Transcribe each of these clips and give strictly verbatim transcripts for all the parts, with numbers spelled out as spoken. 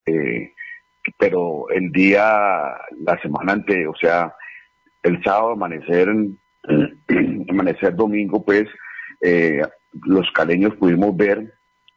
eh, pero el día, la semana antes, o sea, el sábado amanecer, amanecer domingo, pues, eh, los caleños pudimos ver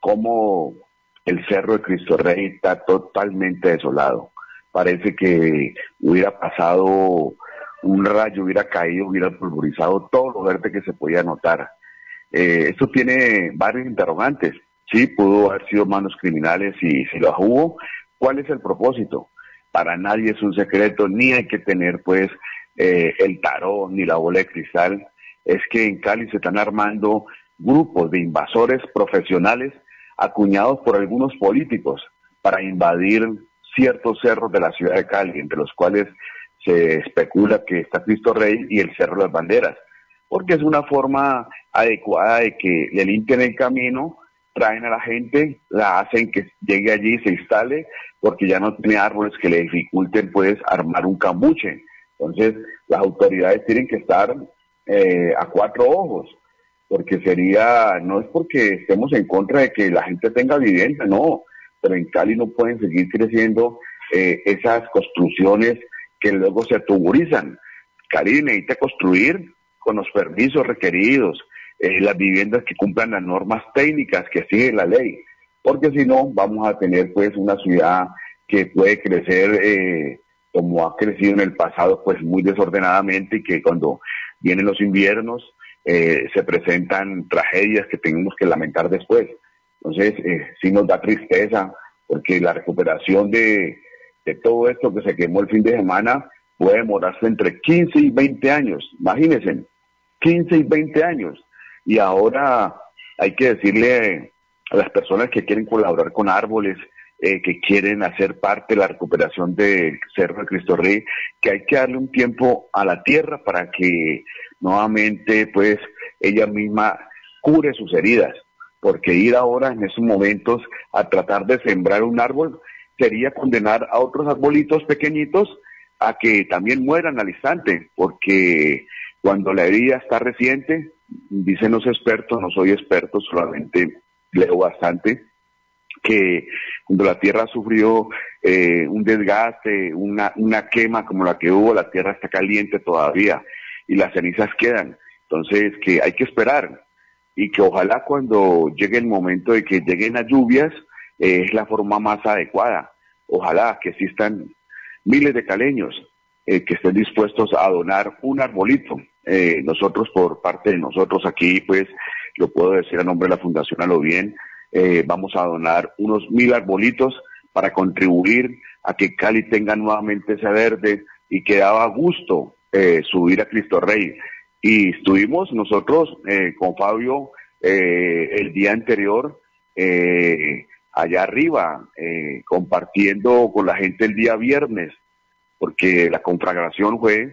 cómo el Cerro de Cristo Rey está totalmente desolado. Parece que hubiera pasado un rayo, hubiera caído, hubiera pulverizado todo lo verde que se podía notar. Eh, esto tiene varios interrogantes. Sí, pudo haber sido manos criminales y si los hubo, ¿cuál es el propósito? Para nadie es un secreto, ni hay que tener pues eh, el tarot ni la bola de cristal. Es que en Cali se están armando grupos de invasores profesionales acuñados por algunos políticos para invadir ciertos cerros de la ciudad de Cali, entre los cuales se especula que está Cristo Rey y el Cerro de las Banderas, porque es una forma adecuada de que le limpian el camino, traen a la gente, la hacen que llegue allí y se instale, porque ya no tiene árboles que le dificulten pues armar un cambuche. Entonces las autoridades tienen que estar eh, a cuatro ojos, porque sería, no es porque estemos en contra de que la gente tenga vivienda, no, pero en Cali no pueden seguir creciendo eh, esas construcciones que luego se atuburizan. Cali necesita construir con los permisos requeridos, eh, las viviendas que cumplan las normas técnicas que sigue la ley, porque si no vamos a tener pues una ciudad que puede crecer eh, como ha crecido en el pasado, pues muy desordenadamente, y que cuando vienen los inviernos eh, se presentan tragedias que tenemos que lamentar después. Entonces eh, sí nos da tristeza, porque la recuperación de, de todo esto que se quemó el fin de semana puede demorarse entre quince y veinte años, imagínense, quince y veinte años, y ahora hay que decirle a las personas que quieren colaborar con árboles, eh, que quieren hacer parte de la recuperación del Cerro de Cristo Rey, que hay que darle un tiempo a la tierra para que nuevamente pues ella misma cure sus heridas, porque ir ahora en esos momentos a tratar de sembrar un árbol sería condenar a otros arbolitos pequeñitos a que también mueran al instante, porque cuando la herida está reciente, dicen los expertos, no soy experto, solamente leo bastante, que cuando la tierra sufrió eh, un desgaste, una, una quema como la que hubo, la tierra está caliente todavía y las cenizas quedan. Entonces, que hay que esperar y que ojalá cuando llegue el momento de que lleguen las lluvias, eh, es la forma más adecuada. Ojalá que existan miles de caleños eh, que estén dispuestos a donar un arbolito. Eh, nosotros, por parte de nosotros aquí, pues, lo puedo decir a nombre de la Fundación A lo Bien, eh, vamos a donar unos mil arbolitos para contribuir a que Cali tenga nuevamente ese verde y que daba gusto eh, subir a Cristo Rey. Y estuvimos nosotros eh, con Fabio eh, el día anterior eh, allá arriba, eh, compartiendo con la gente el día viernes, porque la conflagración fue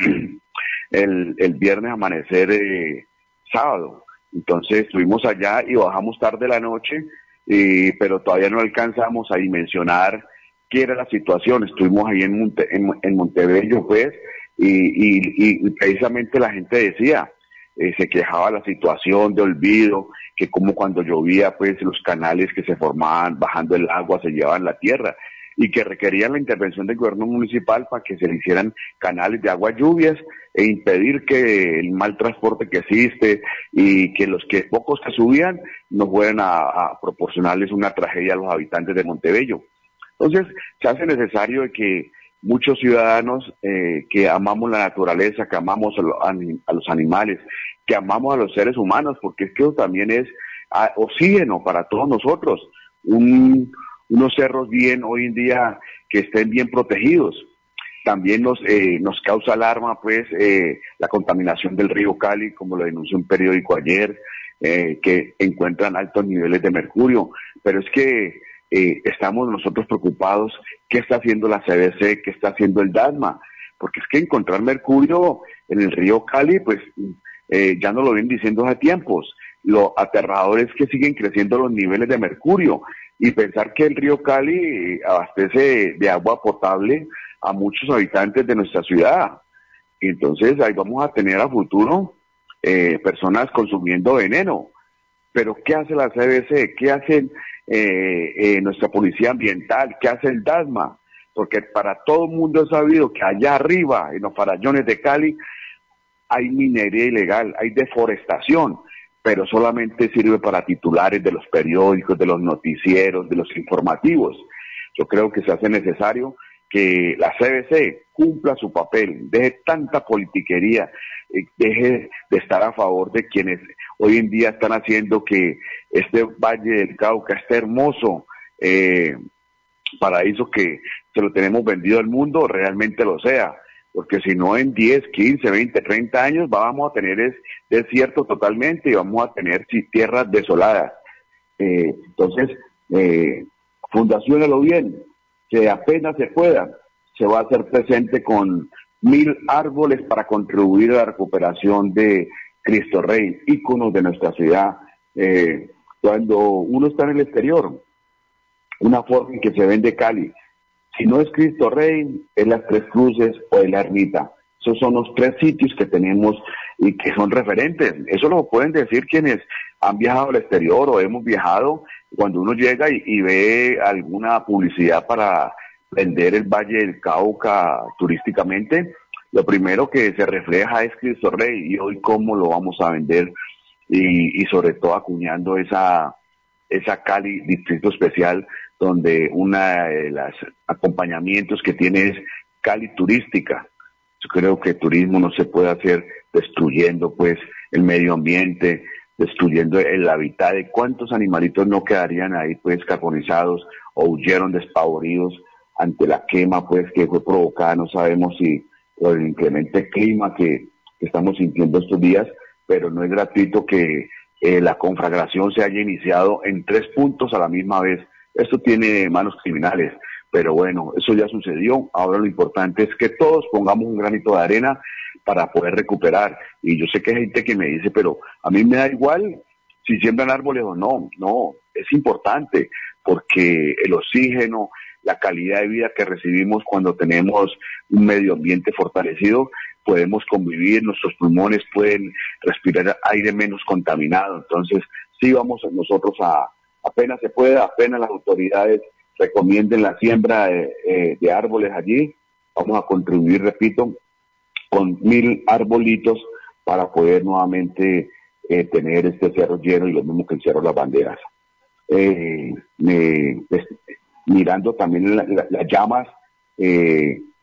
el, el viernes amanecer eh, sábado. Entonces estuvimos allá y bajamos tarde la noche, eh, pero todavía no alcanzamos a dimensionar qué era la situación. Estuvimos ahí en, Monte, en, en Montebello, pues, y, y, y precisamente la gente decía, eh, se quejaba la situación de olvido, que como cuando llovía, pues los canales que se formaban bajando el agua se llevaban la tierra, y que requerían la intervención del gobierno municipal para que se le hicieran canales de agua lluvias e impedir que el mal transporte que existe y que los que pocos que subían no fueran a, a proporcionarles una tragedia a los habitantes de Montebello. Entonces se hace necesario de que muchos ciudadanos eh, que amamos la naturaleza, que amamos a, lo, a los animales, que amamos a los seres humanos, porque es que eso también es a, oxígeno para todos nosotros, un unos cerros bien hoy en día que estén bien protegidos. También nos eh, nos causa alarma pues eh, la contaminación del río Cali, como lo denunció un periódico ayer, eh, que encuentran altos niveles de mercurio, pero es que eh, estamos nosotros preocupados qué está haciendo la C B C, qué está haciendo el DASMA, porque es que encontrar mercurio en el río Cali pues eh, ya no lo ven diciendo hace tiempos. Lo aterrador es que siguen creciendo los niveles de mercurio, y pensar que el río Cali abastece de agua potable a muchos habitantes de nuestra ciudad. Y entonces ahí vamos a tener a futuro eh, personas consumiendo veneno. Pero ¿qué hace la C B C? ¿Qué hacen eh, eh, nuestra policía ambiental, qué hace el DASMA, porque para todo el mundo es sabido que allá arriba, en los farallones de Cali, hay minería ilegal, hay deforestación, pero solamente sirve para titulares de los periódicos, de los noticieros, de los informativos. Yo creo que se hace necesario que la C B C cumpla su papel, deje tanta politiquería, eh, deje de estar a favor de quienes hoy en día están haciendo que este Valle del Cauca, este hermoso eh, paraíso que se lo tenemos vendido al mundo, realmente lo sea. Porque si no en diez, quince, veinte, treinta años vamos a tener es desierto totalmente y vamos a tener tierras desoladas. Eh, entonces, eh, fundaciónelo bien, que apenas se pueda, se va a hacer presente con mil árboles para contribuir a la recuperación de Cristo Rey, íconos de nuestra ciudad. Eh, cuando uno está en el exterior, una forma en que se vende Cali, si no es Cristo Rey, es las Tres Cruces o es la Ermita. Esos son los tres sitios que tenemos y que son referentes. Eso lo pueden decir quienes han viajado al exterior o hemos viajado. Cuando uno llega y, y ve alguna publicidad para vender el Valle del Cauca turísticamente, lo primero que se refleja es Cristo Rey y hoy cómo lo vamos a vender y, y sobre todo acuñando esa, esa Cali Distrito Especial, donde una de los acompañamientos que tiene es Cali Turística. Yo creo que el turismo no se puede hacer destruyendo pues el medio ambiente, destruyendo el hábitat de cuántos animalitos no quedarían ahí pues carbonizados o huyeron despavoridos ante la quema pues que fue provocada, no sabemos si por el inclemente clima que, que estamos sintiendo estos días, pero no es gratuito que eh, la conflagración se haya iniciado en tres puntos a la misma vez. Esto tiene manos criminales, pero bueno, eso ya sucedió. Ahora lo importante es que todos pongamos un granito de arena para poder recuperar. Y yo sé que hay gente que me dice, pero a mí me da igual si siembran árboles o no. No, es importante porque el oxígeno, la calidad de vida que recibimos cuando tenemos un medio ambiente fortalecido, podemos convivir, nuestros pulmones pueden respirar aire menos contaminado. Entonces, sí vamos nosotros a apenas se pueda, apenas las autoridades recomienden la siembra de, eh, de árboles allí, vamos a contribuir, repito, con mil arbolitos para poder nuevamente eh, tener este cerro lleno y lo mismo que el Cerro Las Banderas. Eh, me, pues, mirando también la, la, las llamas, eh,